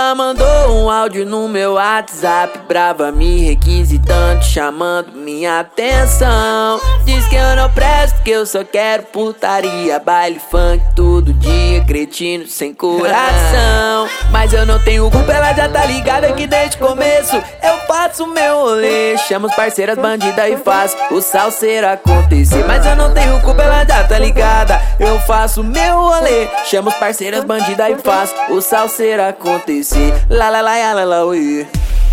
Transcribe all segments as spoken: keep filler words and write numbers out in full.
Ela mandou um áudio no meu WhatsApp, brava me requisitando, chamando minha atenção. Diz que eu não presto, que eu só quero putaria, baile funk todo dia, cretino sem coração. Mas eu não tenho culpa, ela já tá ligada que desde o começo eu faço meu rolê, chamo os parceiras bandidas e faço o salseiro acontecer. Mas eu não tenho culpa, ela já tá ligada, eu faço meu rolê, chamo os parceiras bandidas e faço o salseiro acontecer. La la la la la oi.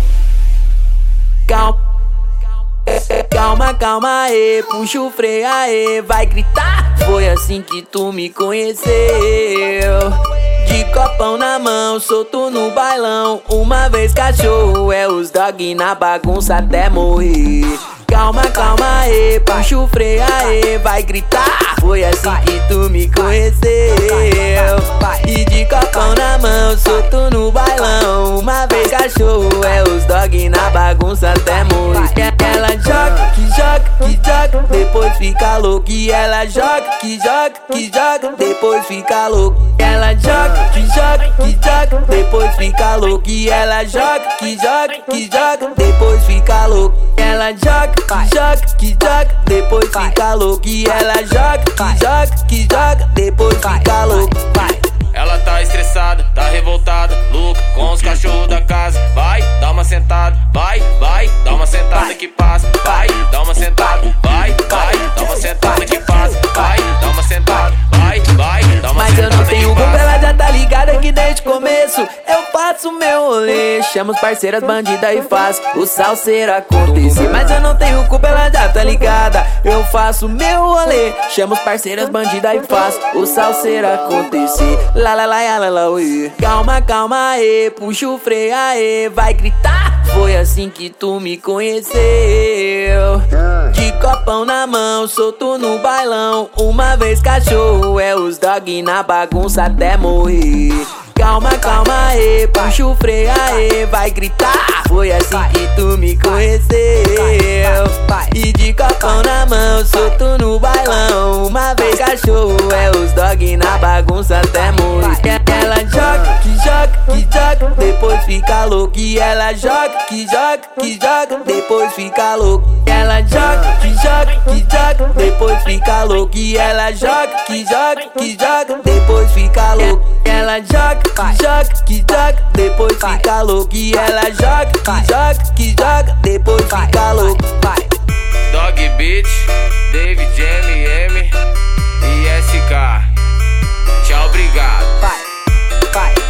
Calma, calma, calma aí, puxa o freio aí, vai gritar. Foi assim que tu me conheceu, de copão na mão, solto no bailão. Uma vez cachorro, é os dog na bagunça até morrer. Calma, calma aí, puxa o freio aí, vai gritar. Foi assim que tu me conheceu, e de copão na mão, solto no bailão. Uma vez cachorro, é os dog na bagunça até morrer. Ela joga, que joga, que joga, depois fica louco. E ela joga, que joga, que joga, depois fica louco. Ela joga, que joga, que joga, depois fica louco. E ela joga, que joga, que joga, depois fica louco. Ela joga, que joga, que joga, depois fica louco. E ela joga, que joga, que joga, depois fica louco. Ela tá estressada, tá revoltada, louca com os cachorros da casa. Vai, dá uma sentada, vai, vai, dá uma sentada que passa. Vai, dá uma sentada, vai, vai, dá uma sentada que passa. Vai, dá uma sentada, vai, vai, dá uma sentada. Mas eu não tenho culpa, ela já tá ligada que desde o começo eu faço meu rolê, chamo os parceiras bandidas e faço o salseiro acontecer. Mas eu não tenho culpa, ela já tá ligada, eu faço meu rolê, chamo os parceiras bandidas e faço o salseiro acontecer. La la la la la oi. Calma, calma aí, puxa o freio aí, vai gritar. Foi assim que tu me conheceu, de copão na mão, solto no bailão. Uma vez cachorro, é os dog na bagunça até morrer. Calma, calma aí, puxa o freio aí, vai gritar. Foi assim que tu me conheceu, e de copão na mão, solto no bailão. Uma vez cachorro, é os dog na bagunça até morrer. Ela joga, que joga, que joga, depois fica louco. E ela joga, que joga, que joga, depois fica louco. Ela joga, que joga, que joga, depois fica louco. E ela joga, que joga, que joga, depois fica louco. Ela joga, que joga, que joga, depois fica louco. E ela joga, que joga, que joga, depois fica louco. Dog Beat, David M M e S K. Tchau, obrigado. Vai, vai.